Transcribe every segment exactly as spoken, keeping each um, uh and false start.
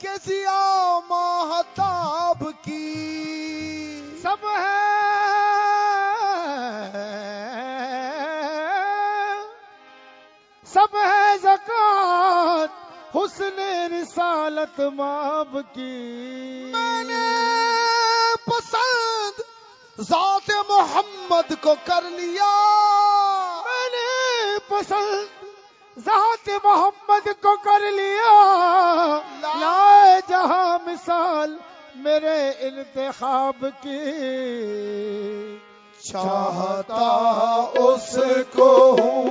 کے ضیاء ماہتاب کی سب ہے سب ہے زکات حسن رسالت ماب کی. میں نے پسند ذات محمد کو کر لیا میں نے پسند ذات محمد کو کر لیا. لائے جہاں مثال میرے انتخاب کی. چاہتا اس کو ہوں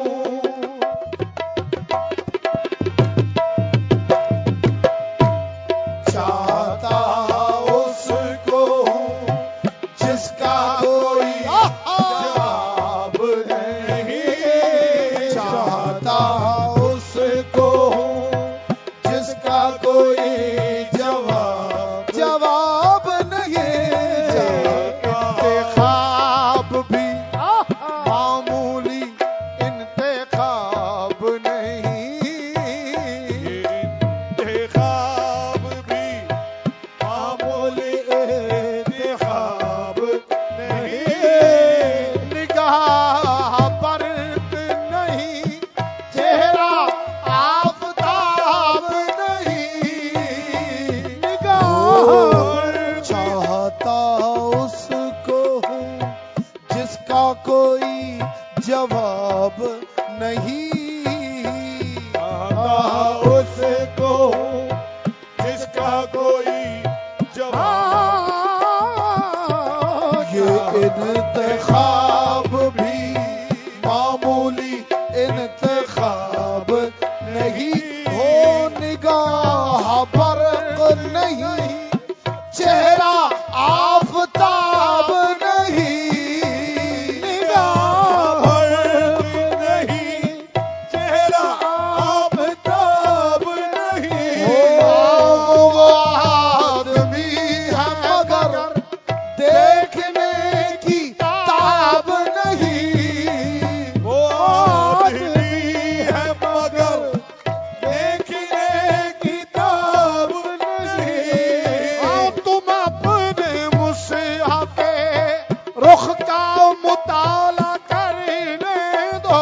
چاہتا اس کو ہوں جس کا کوئی جواب نہیں. چاہتا اس کو ہوں جس کا کوئی جواب جواب نہیں. انتخاب بھی معمولی انتخاب نہیں. انتخاب بھی معمولی انتخاب نہیں. نگاہ برق نہیں چہرہ آفتاب نہیں. نگاہ چاہتا اس کو ہوں جس کا کوئی جواب نہیں. اس کو ہوں جس کا کوئی جواب. یہ انتخاب بھی معمولی انتخاب نہیں. ہو نگاہ برق نہیں چہرہ آفتاب نہیں. نگاہ برق نہیں چہرہ آفتاب نہیں. وہ آدمی ہے مگر دیکھنے کی تاب نہیں. وہ آدمی ہے مگر دیکھنے کی تاب نہیں. اب تم اپنے مصحف رخ کا مطالعہ کرنے دو.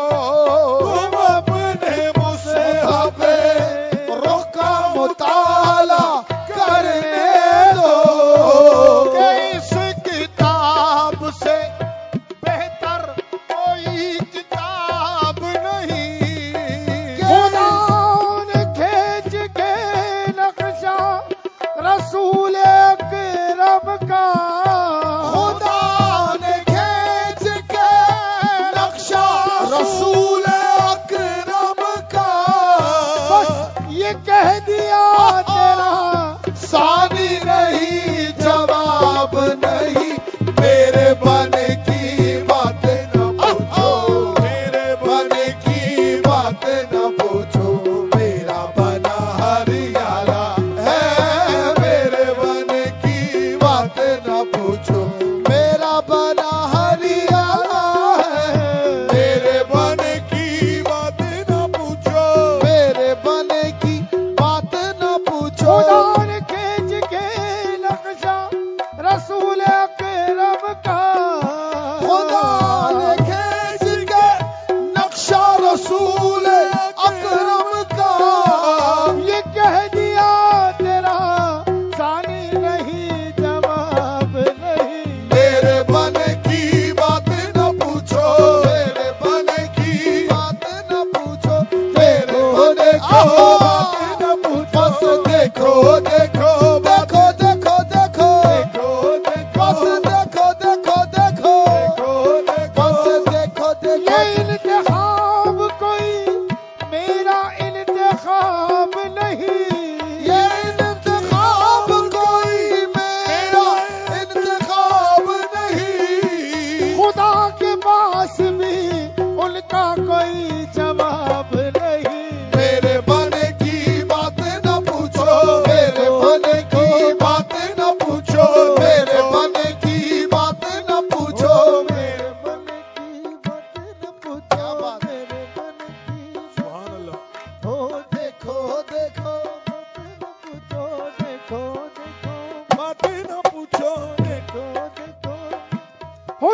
تم اپنے مصحف رخ کا مطالعہ کرنے دو. کہ اس کتاب سے بہتر کوئی کتاب نہیں. خدا نے کھینچ کے نقشہ رسول اکرم کا. خدا نے کھینچ کے نقشہ رسول اکرم کا. بس یہ کہہ دیا تیرا ثانی نہیں جواب نہیں. میرے بن کی بات نہ پوچھو میرے بن کی بات نہ پوچھو. میرا بنا ہریالہ ہے. میرے بن کی بات نہ پوچھو میرا بنا ہریالہ ہے. میرے بن کی بات نہ پوچھو میرے بن کی بات نہ پوچھو. خدا نے کھینچ کے نقشہ رسول اکرم کا. خدا نے کھینچ کے نقشہ رسول اکرم کا. یہ کہہ دیا تیرا ثانی نہیں جواب نہیں. میرے بن کی بات نہ پوچھو میرے بن کی بات نہ پوچھو. میرے بن کی بات نہ پوچھو. بس دیکھو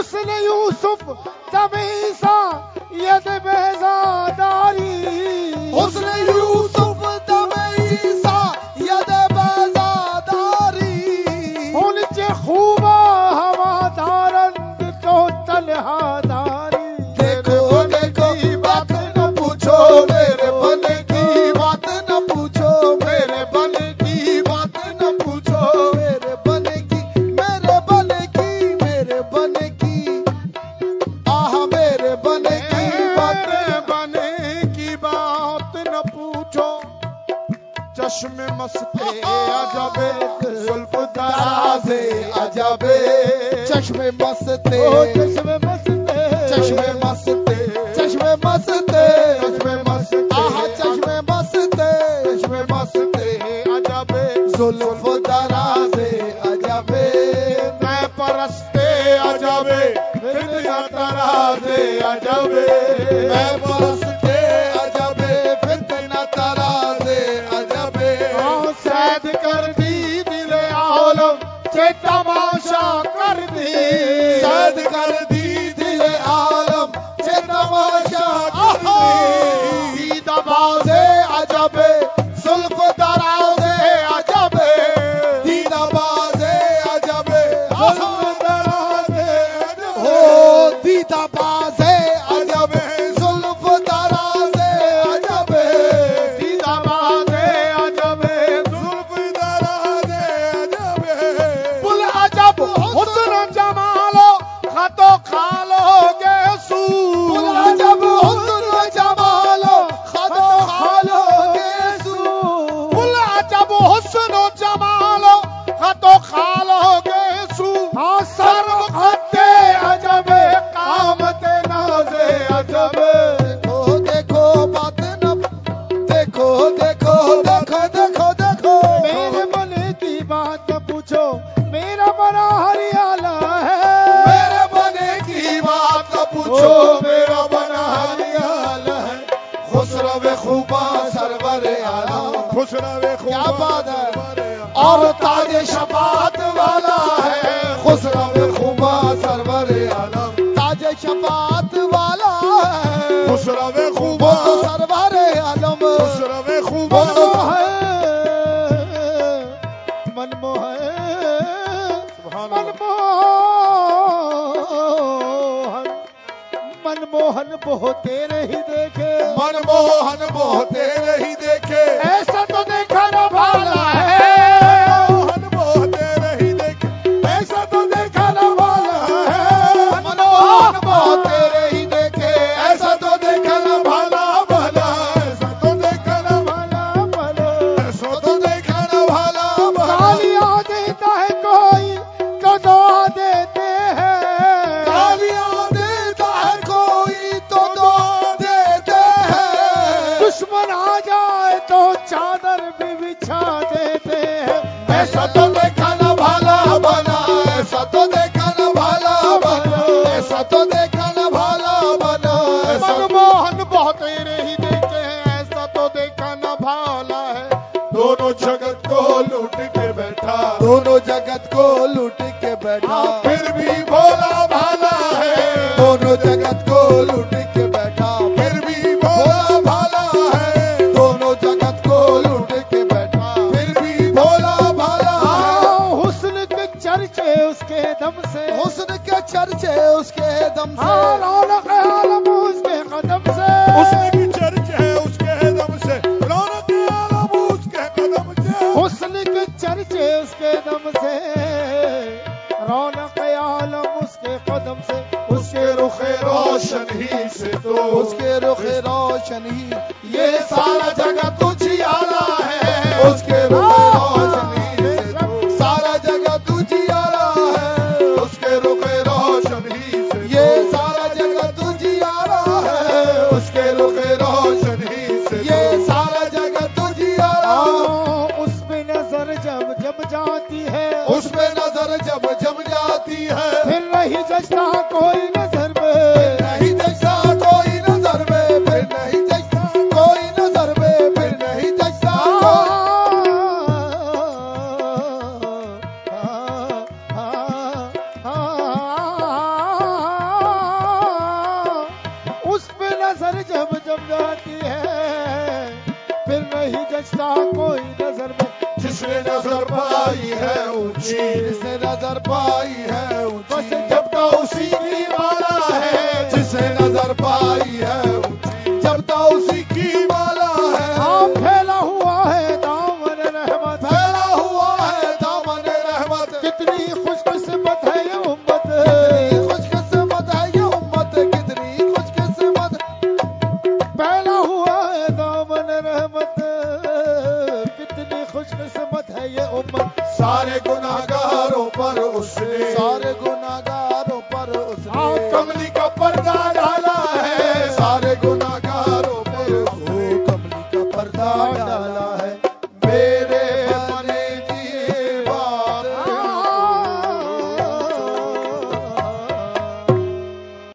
حسن یوسف دمیسا ید بیزاداری حسن یوسف دم عیسیٰ ید بیزاداری ان چه خوبا ہوا دارند تو تنہا داری دیکھو دیکھو بات نہ پوچھو میرے بنے کی بات نہ پوچھو میرے بنے کی بات نہ پوچھو میرے بنے کی میرے بنے کی میرے بنے کی آہ میرے بنے کی بات بنے کی بات نہ پوچھو چشم مستے عجب زلف دراز عجب چشم مستے او چشم مستے چشم مستے چشم مستے چشم مستے آہ چشم مستے چشم مستے عجب زلف دراز عجب میں پرستے عجب فتنہ تراز عجب میں پرستے عجب فتنہ تراز عجب سید کر دی دل عالم چه تماشا کر دی سید کر دی دل عالم چه تماشا کر دی دید باز عجب زلف دراز عجب دید باز عجب زلف دراز ہو دید باز عجب زلف دراز عجب دید باز عجب زلف دراز عجب بل عجب حسن و جمال و خط و خالو گے سو بل عجب حسن و جمال و خط و خالو کے سو بل عجب حسن و جمال و خط و خالو گے سو ہاں سر خط عجب قامت ناز عجب دیکھو دیکھو بات نہ دیکھو دیکھو دیکھو دیکھو دیکھو میرے بنے کی بات نہ پوچھو میرا بنا ہریالہ ہے میرے بنے کی بات نہ پوچھو میرا بنا ہریالہ ہے خسرو خوبا سرور عالم خسرو کیا بات ہے اور تاج شفاعت والا ہے خسرو خوبا سرور عالم تاج شفاعت والا ہے خسرو وہ خوبا تو سرور عالم خسرو خوبا وہ تو ہے من موہن من موہن من موہن بہتے نہیں دیکھے من موہن بہتے نہیں دیکھے ایسا تو دیکھا نہ بھالا ہے موہن بہتے نہیں دیکھے ایسا تو دیکھا نہ بھالا ہے من موہن بہتے نہیں دیکھے ایسا تو دیکھا نہ بھالا بھلا ایسا تو دیکھا نہ بھالا بھلا ایسا تو دیکھا نہ بھالا بھلا گالیاں دیتا ہے کوئی تو دعا دیتے ہیں گالیاں دیتا ہے کوئی تو دعا دیتے ہیں دشمن آ جائے تو چادر بھی بچھا دیتے ہیں ایسا تو دیکھا نہ بھالا بنا ایسا تو دیکھا نہ بھالا بنا ایسا تو دیکھا نہ بھالا بنا ایسا من موہن بہت نہیں دیکھے ہیں ایسا تو دیکھا نہ بھالا ہے دونوں جگت کو لوٹ کے بیٹھا دونوں جگت کو لوٹ کے بیٹھا پھر بھی بھولا بھالا ہے دونوں جگت کو لوٹ کے بیٹھا پھر بھی بھولا بھالا ہے دونوں جگت کو لوٹ کے بیٹھا پھر بھی بھولا بھالا ہے حسن کے چرچے اس کے دم سے حسن کے چرچے اس کے دم سے ہاں رونق عالم اس کے قدم سے حسن کی چرچ ہے اس کے دم سے رونق عالم اس کے قدم سے حسن کے چرچے اس کے دم سے رونق عالم اس کے قدم سے اس کے رخ روشن ہی سے تو اس کے رخ روشن ہی یہ سارا جگہ تجھیارا ہے اس کے رخ روشن ہی سے تو سارا جگہ تجھیارا ہے اس کے رخ روشن ہی سے یہ سارا جگہ تجھیارا ہے اس کے رخ روشن ہی سے یہ سارا جگہ تجھیارا اس پہ نظر جب جب جاتی ہے اس پہ نظر جب جم جاتی ہے پھر نہیں جچتا کوئی نظر میں نہیں جیسا کوئی نظر میں پھر نہیں جیسا کوئی نظر میں پھر نہیں جیسا کیا کوئی نظر میں جس نے نظر پائی ہے اونچی جس نے نظر پائی ہے اونچی جب تو اسی کی مالا ہے جس نے نظر پائی ہے اونچی جب تو اسی کی مالا ہے ہاں پھیلا ہوا ہے دامن رحمت پھیلا ہوا ہے دامن رحمت کتنی خوش قسمت ہے یہ امت کتنی خوش قسمت ہے یہ امت کتنی خوش قسمت پھیلا ہوا ہے دامن رحمت کتنی خوش قسمت ہے یہ امت سارے گناہگاروں پر اس نے سارے گناہگار